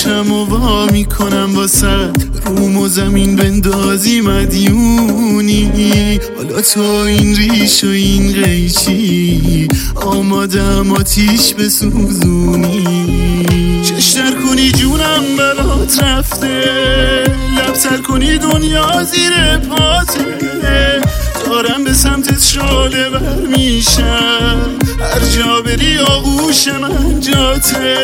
چشم و وا میکنم واسه روم و زمین بندازی مدیونی. حالا تو این ریش و این قیچی آمادم آتیش بسوزونی. چشتر کنی جونم برات رفته، لبتر کنی دنیا زیر پاته. دارم به سمتت شاله بر میشم، هر جا بری آغوش من جاته.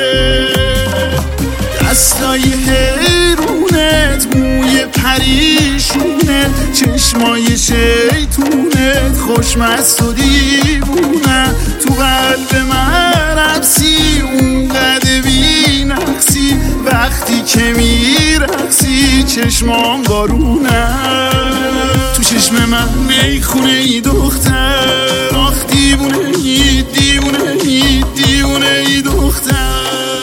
دستای حیرونت، موی پریشونت، چشمای شیطونت، خوشمست و دیوونه. تو قلب من حبسی، اونقدر بی نقصی، وقتی که میرقصی چشمام بارونه. تو چشم من میخونه ای دختر، آخ دیوونه ای دیوونه ای دیوونه ای دختر.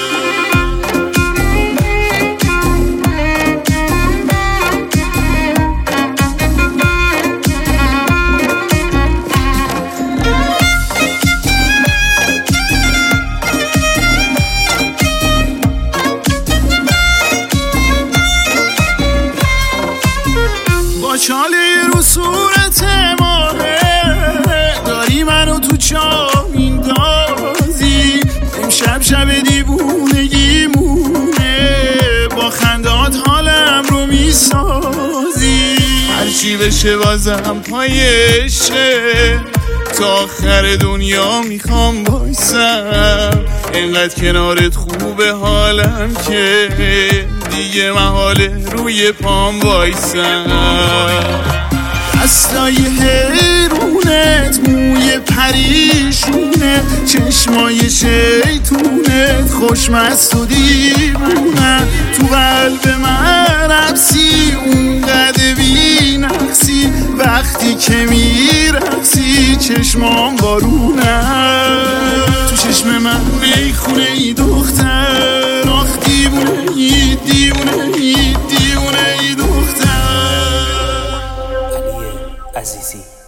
چاله رو صورت ماره داری منو تو چا میندازی. امشب شب دیوونگی مونه، با خندات حالم رو میسازی. هرچی بشه بازم پایشه، تا آخر دنیا میخوام بایسم. اینقدر کنارت خوبه حالم که دیگه محاله روی پام وایسم. دستای حیرونت، موی پریشونت، چشمای شیطونت، خوشمست و دیوونه. تو قلب من حبسی، اونقدر بی نقصی، وقتی که میرقصی چشمام بارونه. تو چشم من میخونه ای دختر، آخ دیوونه ای دیوونه ای دیوونه ای دختر. علی عزیزی.